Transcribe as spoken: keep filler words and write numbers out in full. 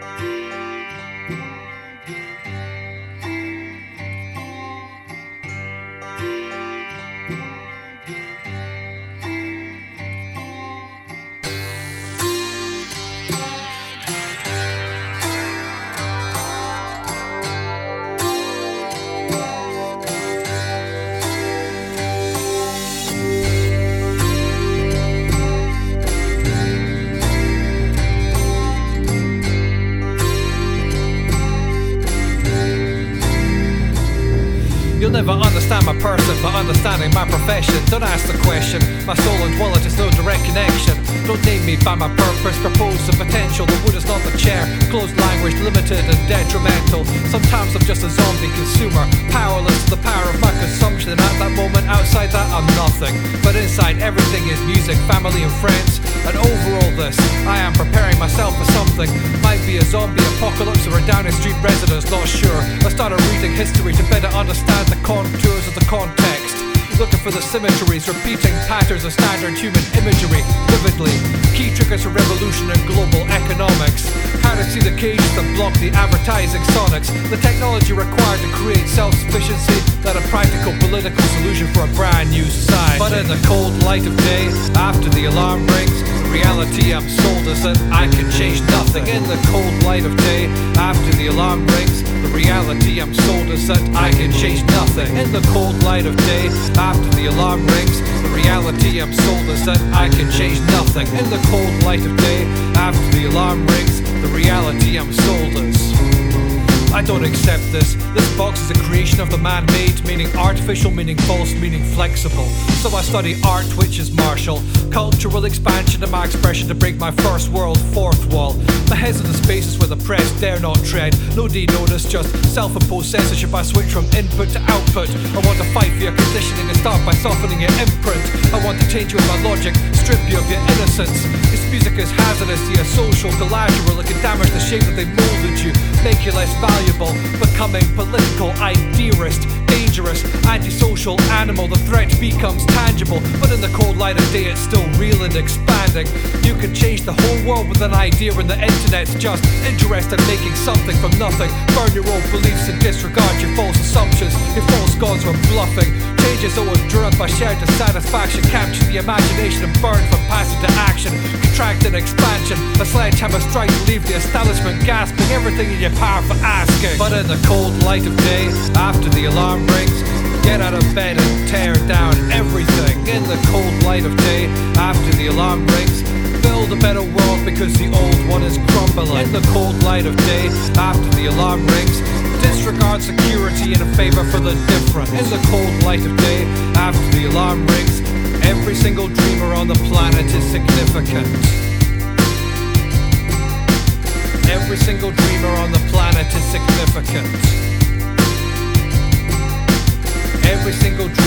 You'll never understand my person, but understanding my profession. Don't ask the question, my soul and wallet is no direct connection. Don't name me by my purpose, propose the potential. The wood is not the chair, closed language, limited and detrimental. Sometimes I'm just a zombie consumer, powerless to the power of my consumption. And at that moment, outside that I'm nothing, but inside everything is music, family and friends. And over all this, I am preparing myself for something. Might be a zombie apocalypse or a Downing Street residence, not sure. I started reading history to better understand the contours of the context, looking for the symmetries, repeating patterns of standard human imagery vividly. Key triggers for revolution and global economics. How to see the cages that block the advertising sonics. The technology required to create self-sufficiency, not a practical political solution for a brand new society. But in the cold light of day, after the alarm rings, reality I'm sold is that I can change nothing. In the cold light of day, after the alarm rings, the reality I'm sold is that I can change nothing. In the cold light of day, after the alarm rings, the reality I'm sold is that I can change nothing. In the cold light of day, after the alarm rings, the reality I'm sold is I don't accept this. This box is a creation of the man-made, meaning artificial, meaning false, meaning flexible. So I study art, which is martial, cultural expansion of my expression to break my first world fourth wall. My head's in the spaces where the press dare not tread. No de-notice, just self-imposed censorship. I switch from input to output. I want to fight for your conditioning and start by softening your imprint. I want to change you with my logic, strip you of your innocence. This music is hazardous to your social collateral. It can damage the shape that they molded you, make you less valuable, becoming political idealist, dangerous, antisocial animal. The threat becomes tangible, but in the cold light of day it's still real and expanding. You can change the whole world with an idea, and the internet's just interested in making something from nothing. Burn your old beliefs and disregard your false assumptions. Your false gods were bluffing. Change is always driven by shared dissatisfaction. Capture the imagination and burn from passive to action. Contract and expansion, a sledgehammer strike to leave the establishment gasping. Everything in your power for asking. But in the cold light of day, after the alarm rings, get out of bed and tear down everything. In the cold light of day, after the alarm rings, build a better world because the old one is crumbling. In the cold light of day, after the alarm rings, disregard security in favor for the different. In the cold light of day, after the alarm rings, every single dreamer on the planet is significant. Every single dreamer on the planet is significant. Every single